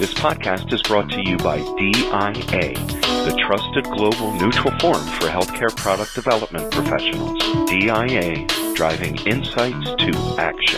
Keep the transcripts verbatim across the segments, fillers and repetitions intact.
This podcast is brought to you by D I A, the trusted global neutral forum for healthcare product development professionals. D I A, driving insights to action.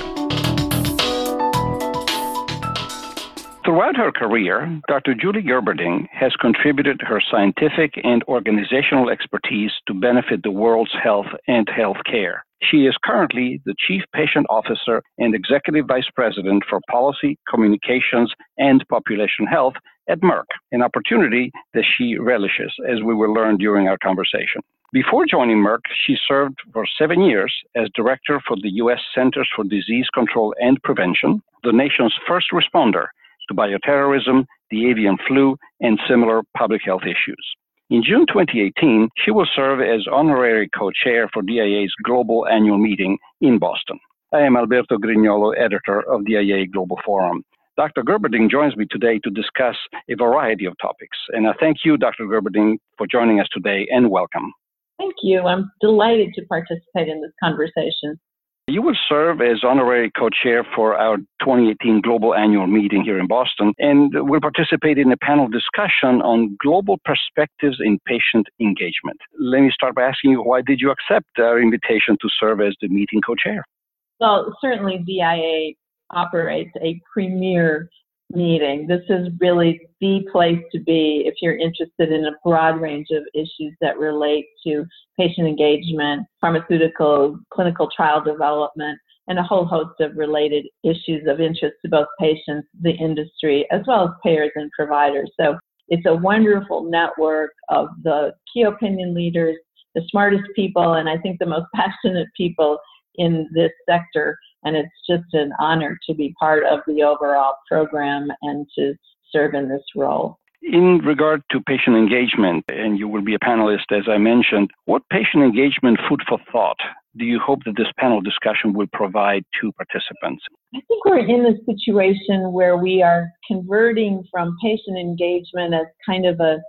Throughout her career, Doctor Julie Gerberding has contributed her scientific and organizational expertise to benefit the world's health and healthcare. She is currently the Chief Patient Officer and Executive Vice President for Policy, Communications, and Population Health at Merck, an opportunity that she relishes, as we will learn during our conversation. Before joining Merck, she served for seven years as Director for the U S Centers for Disease Control and Prevention, the nation's first responder to bioterrorism, the avian flu, and similar public health issues. In June twenty eighteen, she will serve as honorary co-chair for D I A's Global Annual Meeting in Boston. I am Alberto Grignolo, editor of D I A Global Forum. Doctor Gerberding joins me today to discuss a variety of topics, and I thank you, Doctor Gerberding, for joining us today, and welcome. Thank you. I'm delighted to participate in this conversation. You will serve as honorary co-chair for our twenty eighteen Global Annual Meeting here in Boston, and will participate in a panel discussion on global perspectives in patient engagement. Let me start by asking you, why did you accept our invitation to serve as the meeting co-chair? Well, certainly D I A operates a premier meeting. This is really the place to be if you're interested in a broad range of issues that relate to patient engagement, pharmaceuticals, clinical trial development, and a whole host of related issues of interest to both patients, the industry, as well as payers and providers. So it's a wonderful network of the key opinion leaders, the smartest people, and I think the most passionate people in this sector. And it's just an honor to be part of the overall program and to serve in this role. In regard to patient engagement, and you will be a panelist, as I mentioned, what patient engagement food for thought do you hope that this panel discussion will provide to participants? I think we're in a situation where we are converting from patient engagement as kind of a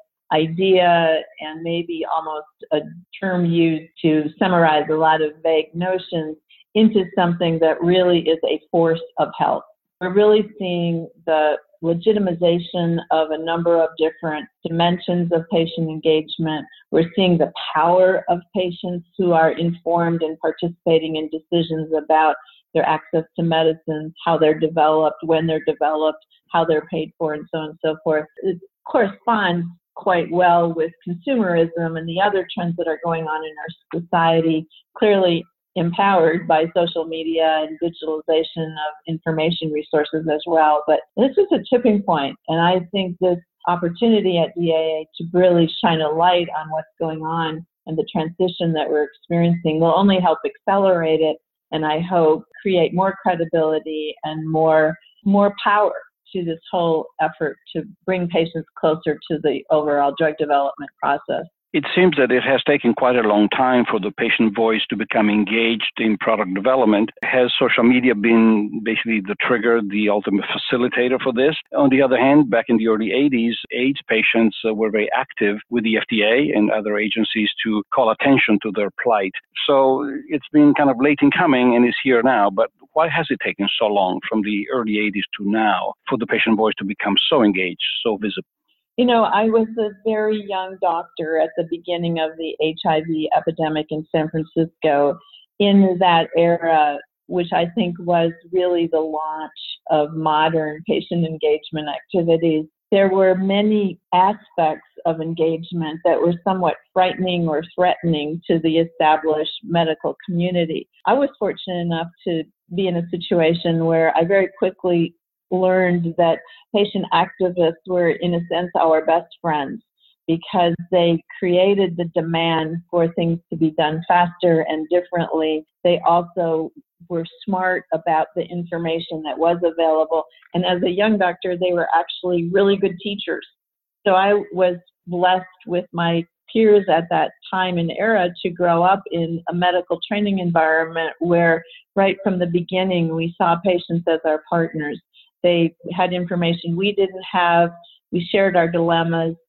idea and maybe almost a term used to summarize a lot of vague notions into something that really is a force of health. We're really seeing the legitimization of a number of different dimensions of patient engagement. We're seeing the power of patients who are informed and participating in decisions about their access to medicines, how they're developed, when they're developed, how they're paid for, and so on and so forth. It corresponds quite well with consumerism and the other trends that are going on in our society, clearly empowered by social media and digitalization of information resources as well. But this is a tipping point, and I think this opportunity at D A A to really shine a light on what's going on and the transition that we're experiencing will only help accelerate it, and I hope create more credibility and more, more power to this whole effort to bring patients closer to the overall drug development process. It seems that it has taken quite a long time for the patient voice to become engaged in product development. Has social media been basically the trigger, the ultimate facilitator for this? On the other hand, back in the early eighties, AIDS patients uh, were very active with the F D A and other agencies to call attention to their plight. So it's been kind of late in coming and is here now, but why has it taken so long from the early eighties to now for the patient voice to become so engaged, so visible? You know, I was a very young doctor at the beginning of the H I V epidemic in San Francisco in that era, which I think was really the launch of modern patient engagement activities. There were many aspects of engagement that were somewhat frightening or threatening to the established medical community. I was fortunate enough to be in a situation where I very quickly learned that patient activists were, in a sense, our best friends because they created the demand for things to be done faster and differently. They also were smart about the information that was available. And as a young doctor, they were actually really good teachers. So I was blessed with my peers at that time and era to grow up in a medical training environment where right from the beginning we saw patients as our partners. They had information we didn't have. We shared our dilemmas.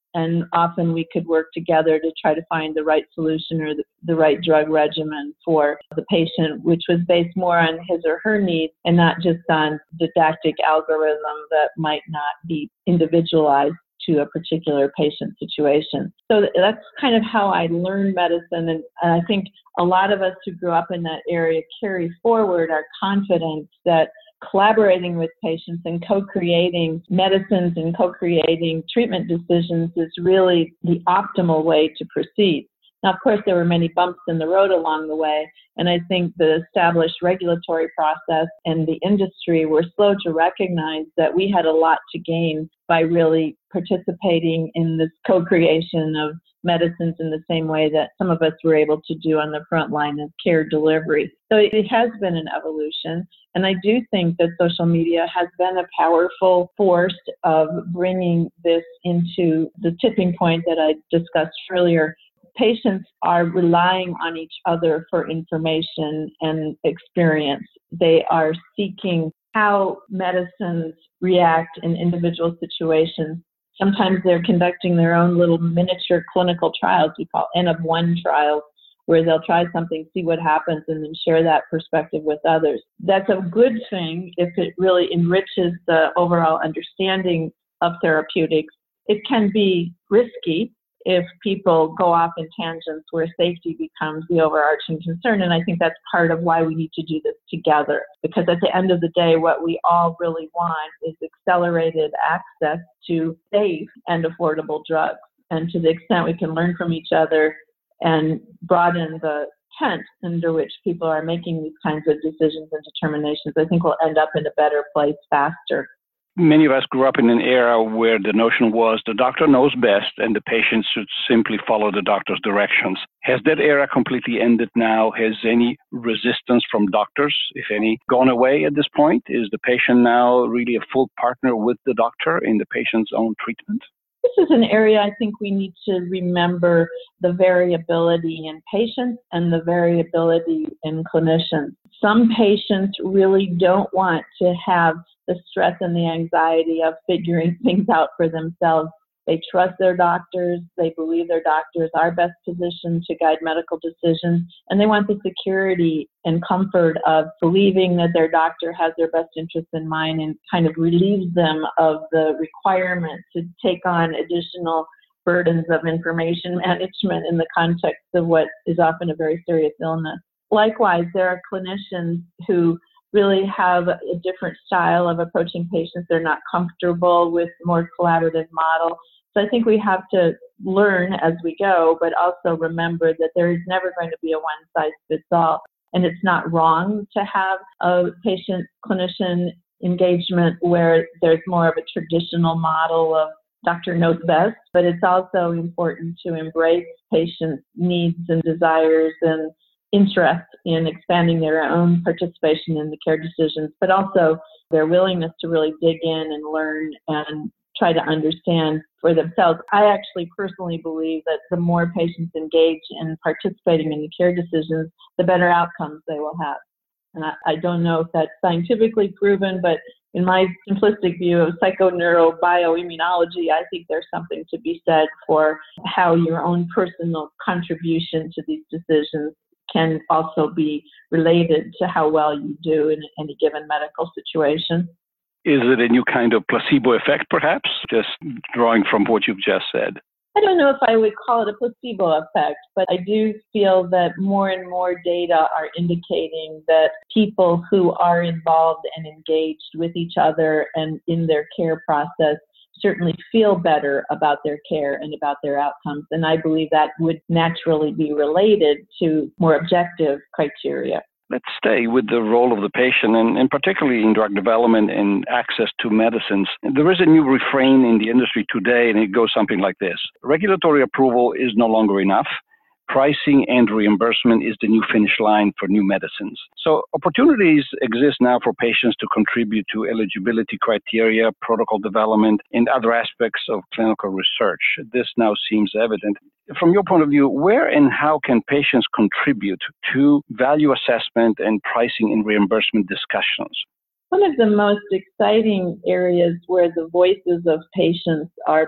And often we could work together to try to find the right solution or the, the right drug regimen for the patient, which was based more on his or her needs and not just on didactic algorithm that might not be individualized to a particular patient situation. So that's kind of how I learned medicine. And, and I think a lot of us who grew up in that area carry forward our confidence that collaborating with patients and co-creating medicines and co-creating treatment decisions is really the optimal way to proceed. Now, of course, there were many bumps in the road along the way, and I think the established regulatory process and the industry were slow to recognize that we had a lot to gain by really participating in this co-creation of medicines in the same way that some of us were able to do on the front line of care delivery. So it has been an evolution, and I do think that social media has been a powerful force of bringing this into the tipping point that I discussed earlier. Patients are relying on each other for information and experience. They are seeking how medicines react in individual situations. Sometimes they're conducting their own little miniature clinical trials, we call N of one trials, where they'll try something, see what happens, and then share that perspective with others. That's a good thing if it really enriches the overall understanding of therapeutics. It can be risky if people go off in tangents where safety becomes the overarching concern. And I think that's part of why we need to do this together. Because at the end of the day, what we all really want is accelerated access to safe and affordable drugs. And to the extent we can learn from each other and broaden the tent under which people are making these kinds of decisions and determinations, I think we'll end up in a better place faster. Many of us grew up in an era where the notion was the doctor knows best and the patient should simply follow the doctor's directions. Has that era completely ended now? Has any resistance from doctors, if any, gone away at this point? Is the patient now really a full partner with the doctor in the patient's own treatment? This is an area I think we need to remember the variability in patients and the variability in clinicians. Some patients really don't want to have the stress and the anxiety of figuring things out for themselves. They trust their doctors, they believe their doctors are best positioned to guide medical decisions, and they want the security and comfort of believing that their doctor has their best interests in mind and kind of relieves them of the requirement to take on additional burdens of information management in the context of what is often a very serious illness. Likewise, there are clinicians who really have a different style of approaching patients. They're not comfortable with a more collaborative model. So I think we have to learn as we go, but also remember that there is never going to be a one-size-fits-all. And it's not wrong to have a patient-clinician engagement where there's more of a traditional model of doctor knows best, but it's also important to embrace patients' needs and desires and interest in expanding their own participation in the care decisions, but also their willingness to really dig in and learn and try to understand for themselves. I actually personally believe that the more patients engage in participating in the care decisions, the better outcomes they will have. And I, I don't know if that's scientifically proven, but in my simplistic view of psychoneurobiomimmunology, I think there's something to be said for how your own personal contribution to these decisions can also be related to how well you do in any given medical situation. Is it a new kind of placebo effect, perhaps? Just drawing from what you've just said. I don't know if I would call it a placebo effect, but I do feel that more and more data are indicating that people who are involved and engaged with each other and in their care process certainly feel better about their care and about their outcomes. And I believe that would naturally be related to more objective criteria. Let's stay with the role of the patient, and, and particularly in drug development and access to medicines. There is a new refrain in the industry today, and it goes something like this. Regulatory approval is no longer enough. Pricing and reimbursement is the new finish line for new medicines. So opportunities exist now for patients to contribute to eligibility criteria, protocol development, and other aspects of clinical research. This now seems evident. From your point of view, where and how can patients contribute to value assessment and pricing and reimbursement discussions? One of the most exciting areas where the voices of patients are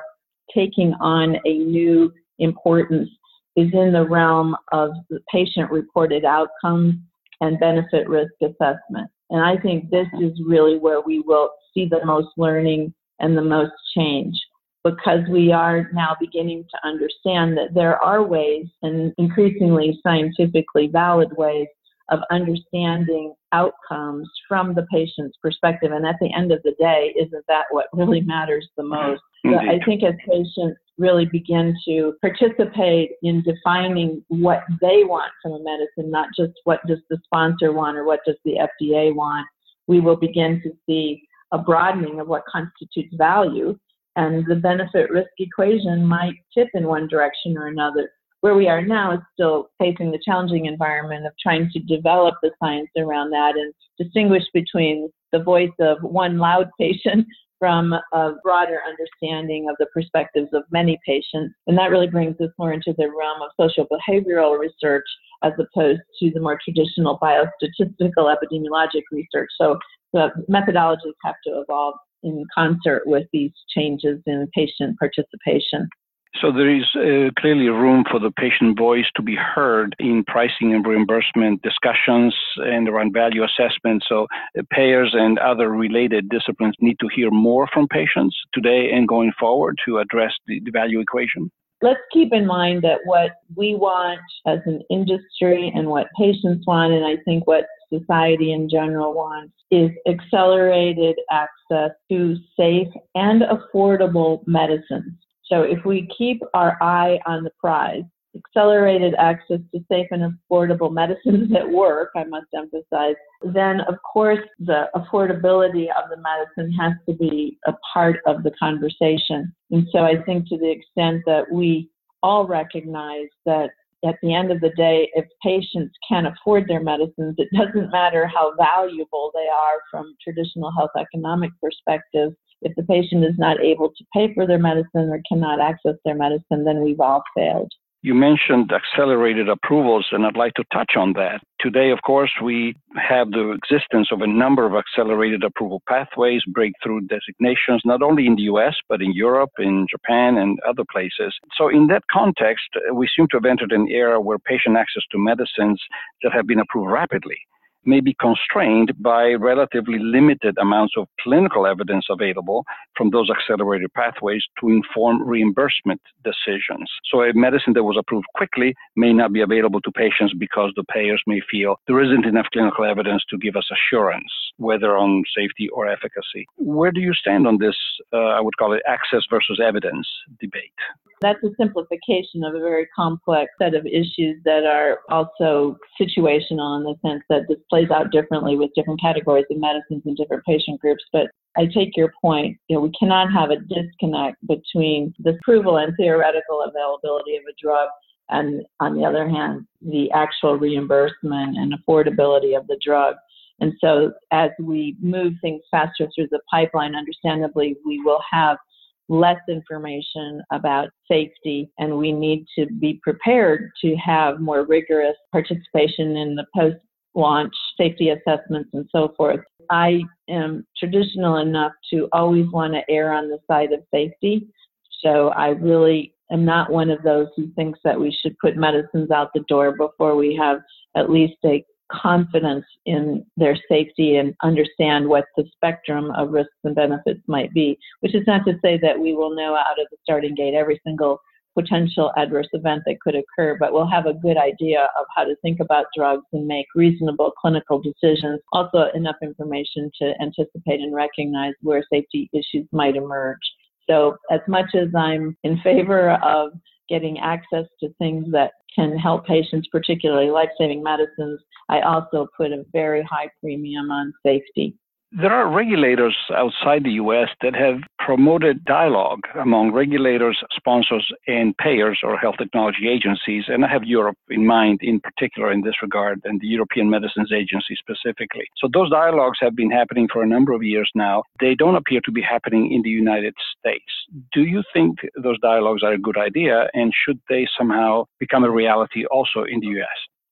taking on a new importance is in the realm of the patient-reported outcomes and benefit risk assessment. And I think this is really where we will see the most learning and the most change, because we are now beginning to understand that there are ways, and increasingly scientifically valid ways, of understanding outcomes from the patient's perspective. And at the end of the day, isn't that what really matters the most? So I think as patients really begin to participate in defining what they want from a medicine, not just what does the sponsor want or what does the F D A want, we will begin to see a broadening of what constitutes value, and the benefit-risk equation might tip in one direction or another. Where we are now is still facing the challenging environment of trying to develop the science around that and distinguish between the voice of one loud patient from a broader understanding of the perspectives of many patients. And that really brings us more into the realm of social behavioral research as opposed to the more traditional biostatistical epidemiologic research. So the methodologies have to evolve in concert with these changes in patient participation. So there is uh, clearly room for the patient voice to be heard in pricing and reimbursement discussions and around value assessment. So uh, payers and other related disciplines need to hear more from patients today and going forward to address the, the value equation. Let's keep in mind that what we want as an industry and what patients want, and I think what society in general wants, is accelerated access to safe and affordable medicines. So if we keep our eye on the prize, accelerated access to safe and affordable medicines that work, I must emphasize, then of course the affordability of the medicine has to be a part of the conversation. And so I think to the extent that we all recognize that at the end of the day, if patients can't afford their medicines, it doesn't matter how valuable they are from traditional health economic perspective. If the patient is not able to pay for their medicine or cannot access their medicine, then we've all failed. You mentioned accelerated approvals, and I'd like to touch on that. Today, of course, we have the existence of a number of accelerated approval pathways, breakthrough designations, not only in the U S, but in Europe, in Japan, and other places. So in that context, we seem to have entered an era where patient access to medicines that have been approved rapidly may be constrained by relatively limited amounts of clinical evidence available from those accelerated pathways to inform reimbursement decisions. So a medicine that was approved quickly may not be available to patients because the payers may feel there isn't enough clinical evidence to give us assurance, whether on safety or efficacy. Where do you stand on this, uh, I would call it access versus evidence debate? That's a simplification of a very complex set of issues that are also situational in the sense that this plays out differently with different categories of medicines and different patient groups. But I take your point. You know, we cannot have a disconnect between the approval and theoretical availability of a drug and, on the other hand, the actual reimbursement and affordability of the drug. And so as we move things faster through the pipeline, understandably, we will have less information about safety, and we need to be prepared to have more rigorous participation in the post-launch safety assessments and so forth. I am traditional enough to always want to err on the side of safety, so I really am not one of those who thinks that we should put medicines out the door before we have at least a confidence in their safety and understand what the spectrum of risks and benefits might be, which is not to say that we will know out of the starting gate every single potential adverse event that could occur, but we'll have a good idea of how to think about drugs and make reasonable clinical decisions, also enough information to anticipate and recognize where safety issues might emerge. So as much as I'm in favor of getting access to things that can help patients, particularly life-saving medicines, I also put a very high premium on safety. There are regulators outside the U S that have promoted dialogue among regulators, sponsors, and payers or health technology agencies, and I have Europe in mind in particular in this regard, and the European Medicines Agency specifically. So those dialogues have been happening for a number of years now. They don't appear to be happening in the United States. Do you think those dialogues are a good idea, and should they somehow become a reality also in the U S?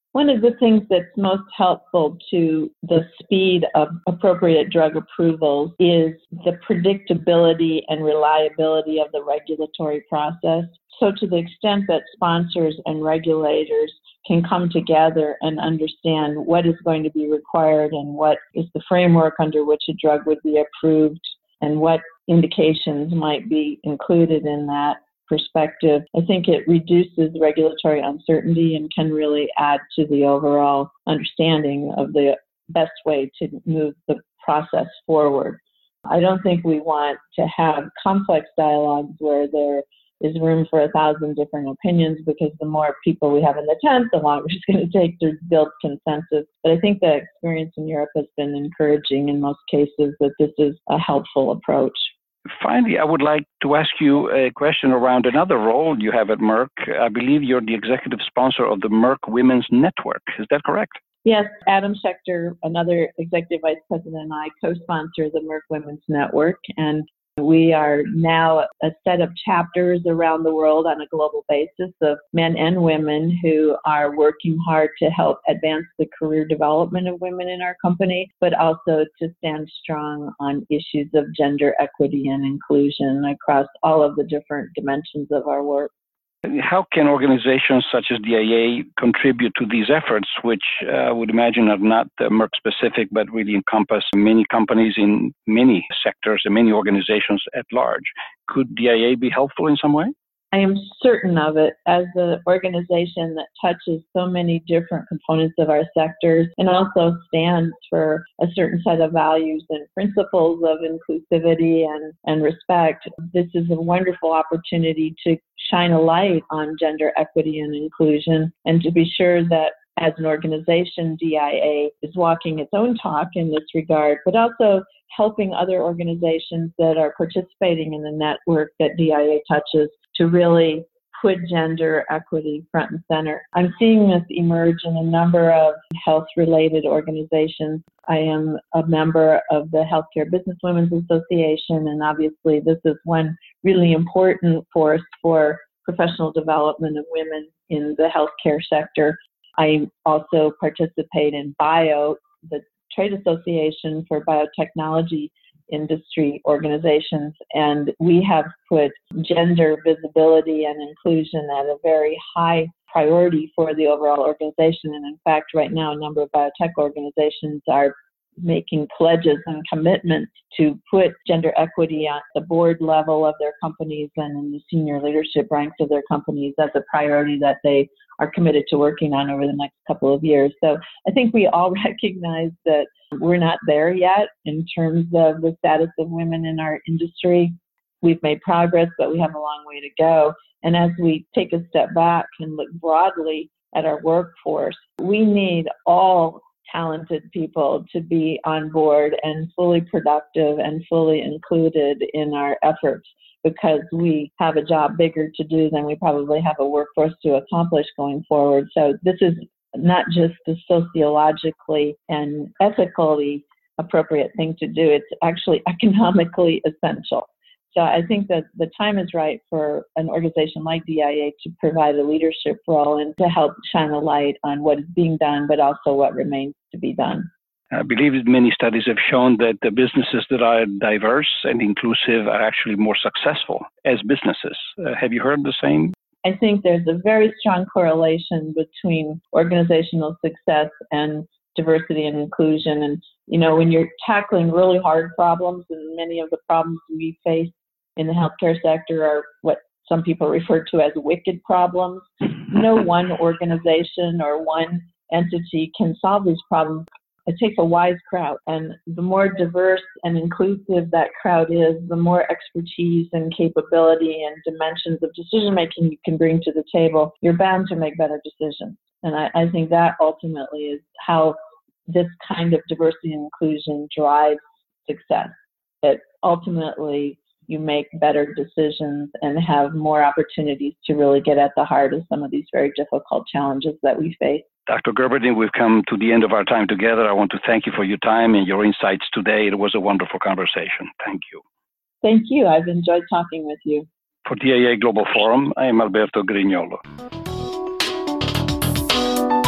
One of the things that's most helpful to the speed of appropriate drug approvals is the predictability and reliability of the regulatory process. So to the extent that sponsors and regulators can come together and understand what is going to be required and what is the framework under which a drug would be approved and what indications might be included in that perspective, I think it reduces regulatory uncertainty and can really add to the overall understanding of the best way to move the process forward. I don't think we want to have complex dialogues where there is room for a thousand different opinions, because the more people we have in the tent, the longer it's going to take to build consensus. But I think the experience in Europe has been encouraging in most cases that this is a helpful approach. Finally, I would like to ask you a question around another role you have at Merck. I believe you're the executive sponsor of the Merck Women's Network. Is that correct? Yes, Adam Schechter, another executive vice president, and I co-sponsor the Merck Women's Network, and we are now a set of chapters around the world on a global basis of men and women who are working hard to help advance the career development of women in our company, but also to stand strong on issues of gender equity and inclusion across all of the different dimensions of our work. How can organizations such as D I A contribute to these efforts, which uh, I would imagine are not uh, Merck-specific, but really encompass many companies in many sectors and many organizations at large? Could D I A be helpful in some way? I am certain of it. As an organization that touches so many different components of our sectors and also stands for a certain set of values and principles of inclusivity and, and respect, this is a wonderful opportunity to shine a light on gender equity and inclusion, and to be sure that as an organization, D I A is walking its own talk in this regard, but also helping other organizations that are participating in the network that D I A touches to really put gender equity front and center. I'm seeing this emerge in a number of health-related organizations. I am a member of the Healthcare Business Women's Association, and obviously this is one really important force for professional development of women in the healthcare sector. I also participate in BIO, the trade association for biotechnology industry organizations, and we have put gender visibility and inclusion at a very high priority for the overall organization. And in fact, right now, a number of biotech organizations are making pledges and commitments to put gender equity at the board level of their companies and in the senior leadership ranks of their companies as a priority that they are committed to working on over the next couple of years. So I think we all recognize that we're not there yet in terms of the status of women in our industry. We've made progress, but we have a long way to go. And as we take a step back and look broadly at our workforce, we need all talented people to be on board and fully productive and fully included in our efforts, because we have a job bigger to do than we probably have a workforce to accomplish going forward. So this is not just the sociologically and ethically appropriate thing to do, it's actually economically essential. So I think that the time is right for an organization like D I A to provide a leadership role and to help shine a light on what is being done, but also what remains to be done. I believe many studies have shown that the businesses that are diverse and inclusive are actually more successful as businesses. Uh, have you heard the same? I think there's a very strong correlation between organizational success and diversity and inclusion. And, you know, when you're tackling really hard problems, and many of the problems we face in the healthcare sector are what some people refer to as wicked problems, no one organization or one entity can solve these problems. It takes a wise crowd, and the more diverse and inclusive that crowd is, the more expertise and capability and dimensions of decision-making you can bring to the table, you're bound to make better decisions. And I, I think that ultimately is how this kind of diversity and inclusion drives success. That ultimately you make better decisions and have more opportunities to really get at the heart of some of these very difficult challenges that we face. Doctor Gerberding, we've come to the end of our time together. I want to thank you for your time and your insights today. It was a wonderful conversation. Thank you. Thank you. I've enjoyed talking with you. For D I A Global Forum, I am Alberto Grignolo. To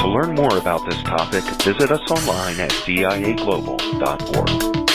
To learn more about this topic, visit us online at D I A global dot org.